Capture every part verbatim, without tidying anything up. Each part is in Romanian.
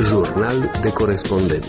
Jurnal de corespondent.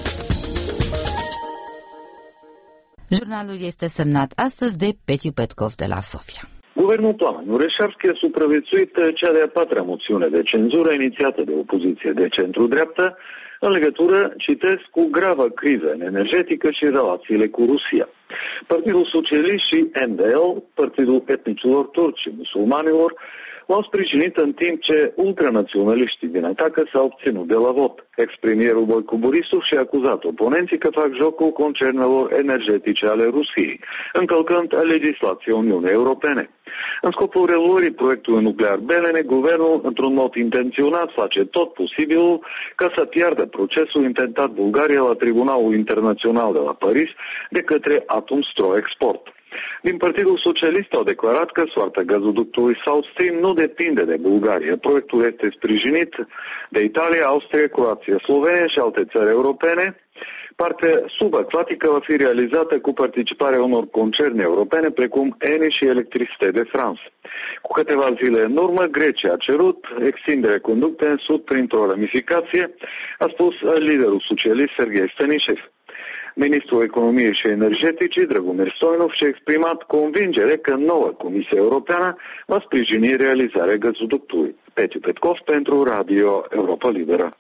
Jurnalul este semnat astăzi de Petiu Petkov de la Sofia. Guvernul Toameni Mureșarski a supraviețuit cea de-a patra moțiune de cenzură inițiată de opoziție de centru-dreaptă în legătură, citesc, cu gravă criză energetică și relațiile cu Rusia. Partidul Socialist și N D L, Partidul Etnicilor Turci și Musulmanilor, l-au sprijinit în timp ce ultranaționaliștii din atacă s-au obținut de la vot. Ex-premierul Boicu Borisov și-a acuzat oponenții că fac jocul concernelor energetice ale Rusiei, încălcând legislația Uniunii Europene. În scopul reluării proiectului nuclear Belene, guvernul, într-un mod intenționat, face tot posibilul ca să piardă procesul intentat Bulgaria la Tribunalul Internațional de la Paris de către Atomstro Export. Din Partidul Socialist au declarat că soarta gazoductului South Stream nu depinde de Bulgaria. Proiectul este sprijinit de Italia, Austria, Croația, Slovenia și alte țări europene. Partea subacvatică va fi realizată cu participarea unor concerne europene precum Eni și Electricité de France. Cu câteva zile în urmă, Grecia a cerut extinderea conductei în sud printr-o ramificație, a spus liderul socialist Serghei Stănișev. Ministrul Economiei și Energeticii, Dragomir Stoianov, și-a exprimat convingere că noua Comisie Europeană va sprijini realizarea gazoductului. Petiu Petkov pentru Radio Europa Liberă.